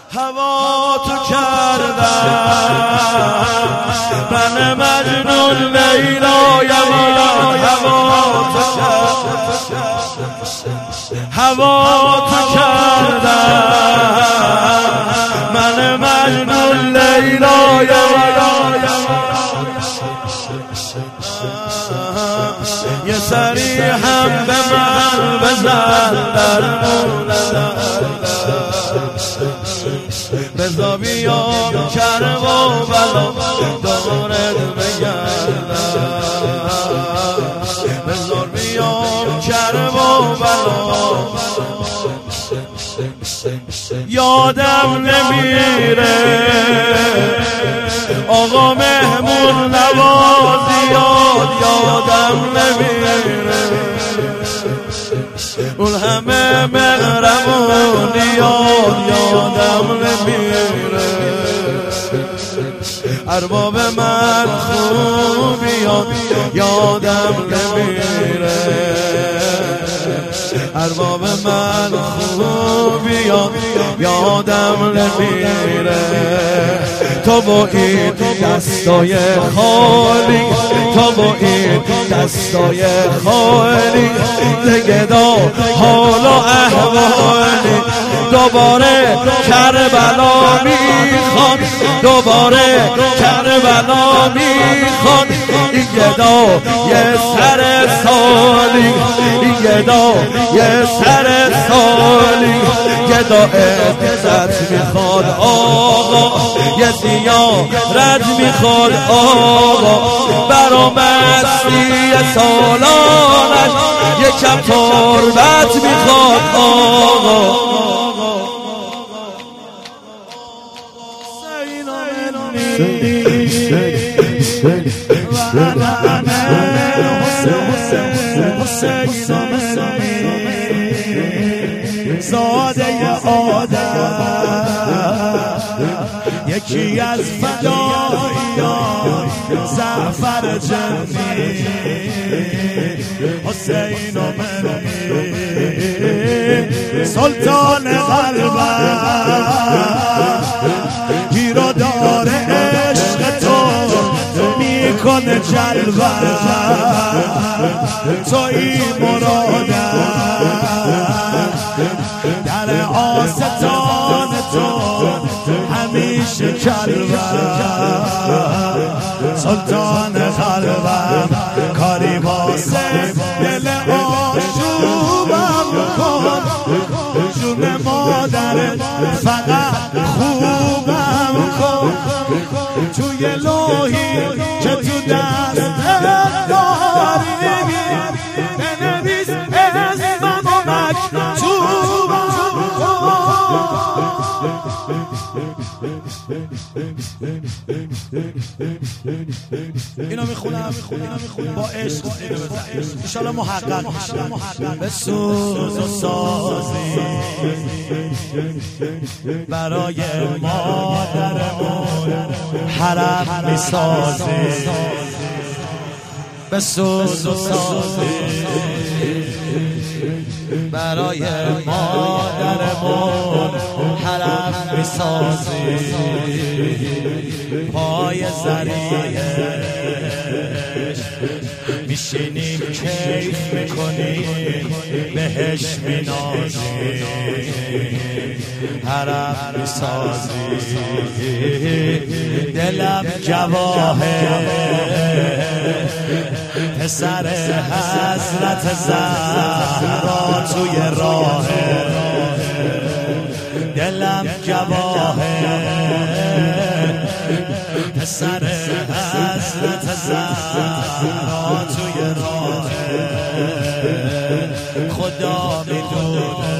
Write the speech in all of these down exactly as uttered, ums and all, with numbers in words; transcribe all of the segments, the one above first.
هوا تو کردم من مجنون لیلایم هوا تو کردم هوا تو کردم من مجنون لیلایم یه سری هم به من بزن در بزا بیام کرم و بلا دارد بگردم بزار بیام کرم و بلا یادم نمیره آقا مهمون نوازی یاد یادم نمیره اون همه مهربونی یاد یادم نمیره ارباب من خوبی یاد یادم نمیره ارباب من خوبی یاد یادم نمیره تو با این دستای خالی تو با این دستای خالی لگدا حال و احوالی دوباره کربلا میخواد دوباره کربلا میخواد این گدا یه سر سالی این گدا یه سر سالی گدا عزت میخواد آقا یه زیارت میخواد آقا برا مستی سالانش یکم تربت میخواد آقا زاده آدم یکی از فدایان زعفر جنی حسین و منی سلطان قلبم گیرو داره عشق تو میکنه جلوم توی مرادم در آستان تو همیشه کلبم سلطان قلبم کاری واسه دل آشوبم کن جون مادرت فقط خوبم کن توی لوحی که تو دست داری بنویس اسمم و مکتوبم اینو میخونم با عشق انشالله محقق به سوز و سازی برای مادرمون حرم میسازی به سوز و سازی برای مادرمون حرم میسازی پای زریعش میشینیم کیف میکنیم بهش مینازیم حرم میسازی دلم جواهه پسر حضرت زهرا توی راه دلم جواهه پسر حضرت زهرا توی راه خدا میدونه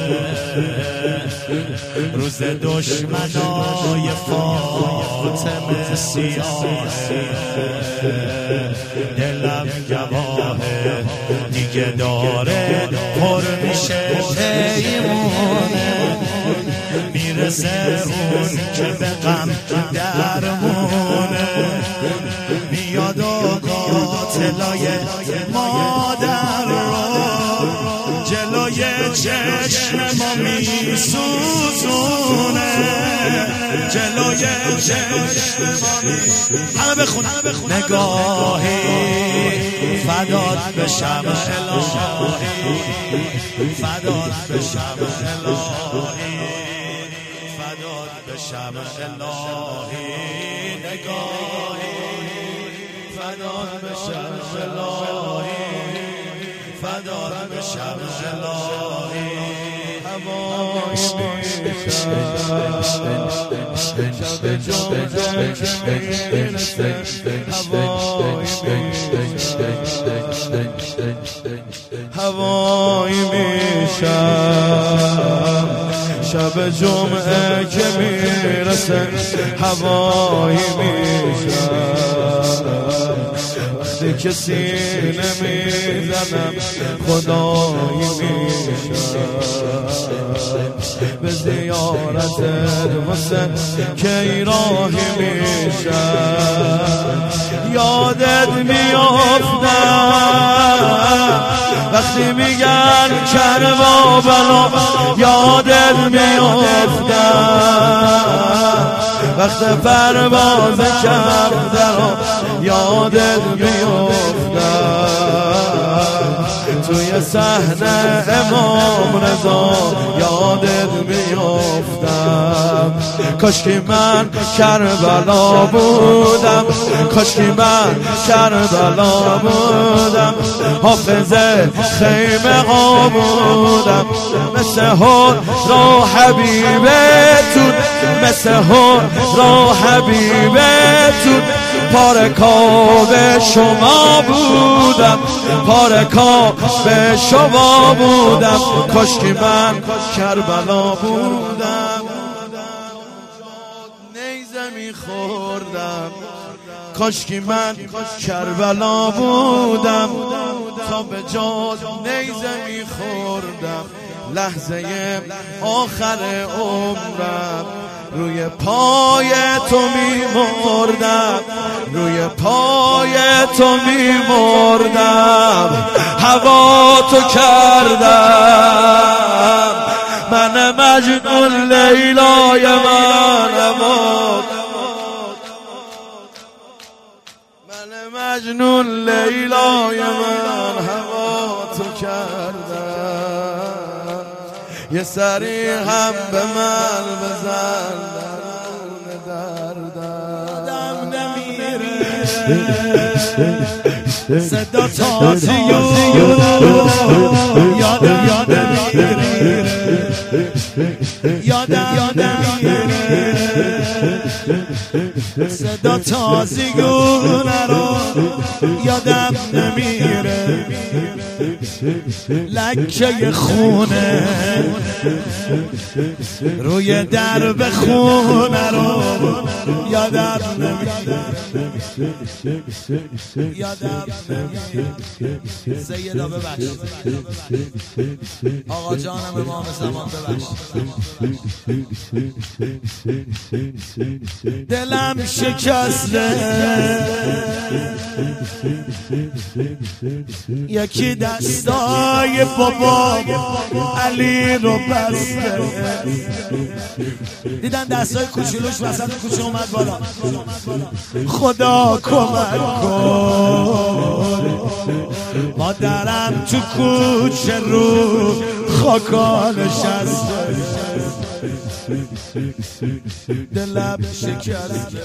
روز دشمنای فاطمه سیاهه دلم جواهه دیگه داره پر میشه پیمونه میرسه اون که به غم درمونه میاد و قاتلای مادر رو جلوی چشم ما میسوزونه چشمانی همه بخون نگاهی فدات بشم الهی فدات بشم الهی فدات بشم الهی نگاهی فدات بشم الهی فدات بشم الهی هوای شب جمعه که میرسه هوای میشم شب جمعه که میرسه هوای میشم وقتی که سینه میزنم خدای میشم به زیارت حسین کی راهی میشم یادت میافتم وقتی میگن کربلا یادت میافتم وقت پرواز کفتر یادت میافتم توی صحنه امام رضا یادت میافتم کاشکی من کربلا بودم کاشکی من کربلا بودم حافظ خیمه ها بودم مثل هر را حبیبتون مثل هر را حبیبتون پارکاب شما بودم پارکاب شما بودم کاشکی من کربلا بودم نیزه میخوردم کاشکی من کربلا بودم تا به جاد نیزه میخوردم لحظه آخر عمرم روی پای تو میمردم روی پای تو میمردم هوا تو کردم من مجنون لیلای من من مجنون لیلای من هوا تو کردم یه سری هم به من بزن دردم نمیره صدا تازیو یادم یادم میره یادم یادم میره صدا تازیونه رو یادم نمیره لکه خونه روی درب خونه رو یادم نمیره یادم نمیره سیدا ببخش آقا جانم امام زمان ببخش دلم شکسته یکی دستای بابا علی رو بسته دیدن دستای کوچولوش وسط کوچه اومد بالا خدا کمک کن مادرم تو کوچه رو خاکا نشسته دلم شکسته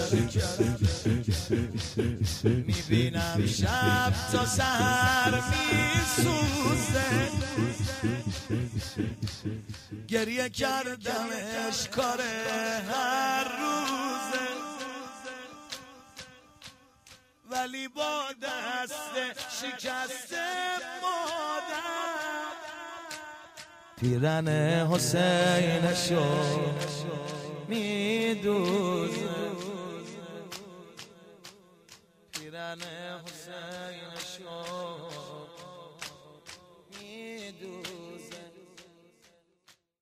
میبینم شب تا سحر میسوزه گریه کردمش کار هر روزه ولی با دست شکسته مادر پیرن حسینشو میدوزه پیرن حسین